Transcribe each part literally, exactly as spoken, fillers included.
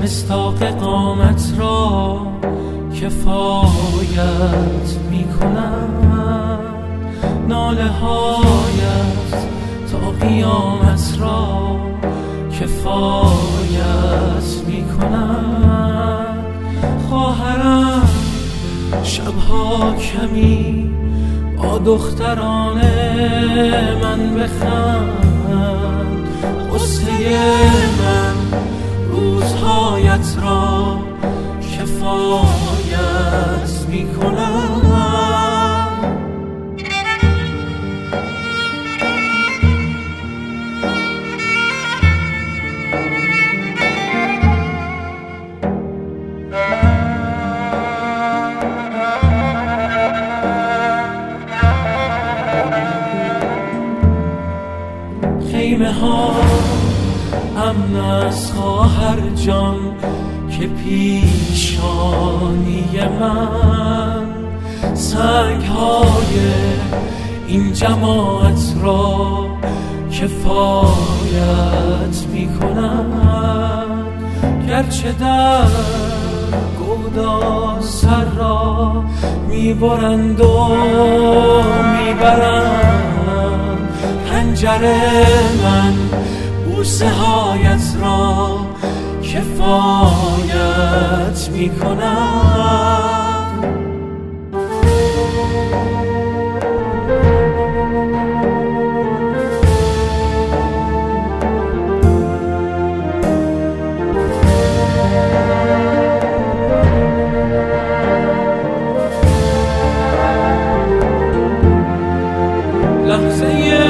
مصداق قامت را کفایت می کند، ناله هایت تا قیامت را کفایت می کند. خواهرم شبها کمی با دختران من بخند، قصه من روزهایت را کفایت می کند. خیمه ها امن از خواهر جان که پیشانی من، سنگ های این جماعت را کفایت می کند. گرچه در گودا سر را می برند و می برند، پنجره من بوسه هایت را کفایت می کند. لحظه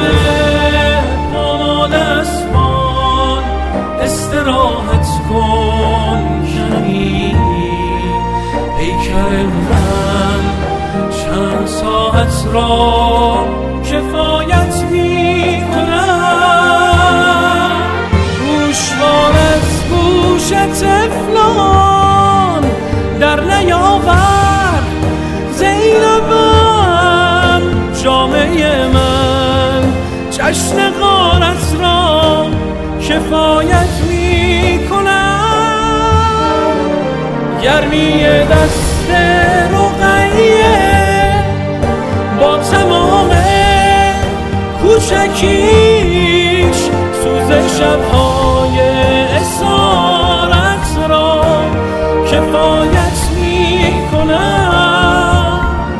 استراحت کن کمی، پیکر من چند ساعت را کفایت می کند. گوشوار از گوش طفلان در نیاور زینبم، جامعه من جشن غارت را کفایت می کند. گرمی دست رقیه با تمام کوچکیش، سوز شبهای اسارت را کفایت می کند.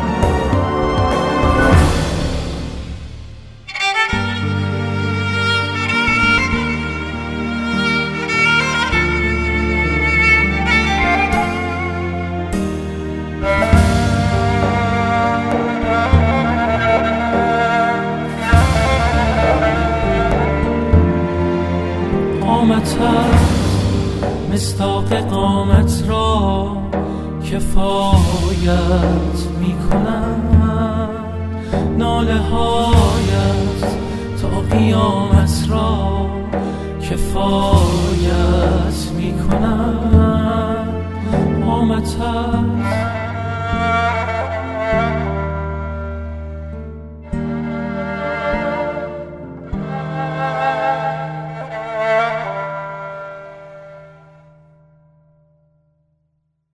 مصداق قامت را کفایت می کند، ناله هایت تا قیامت را کفایت می کند. قامت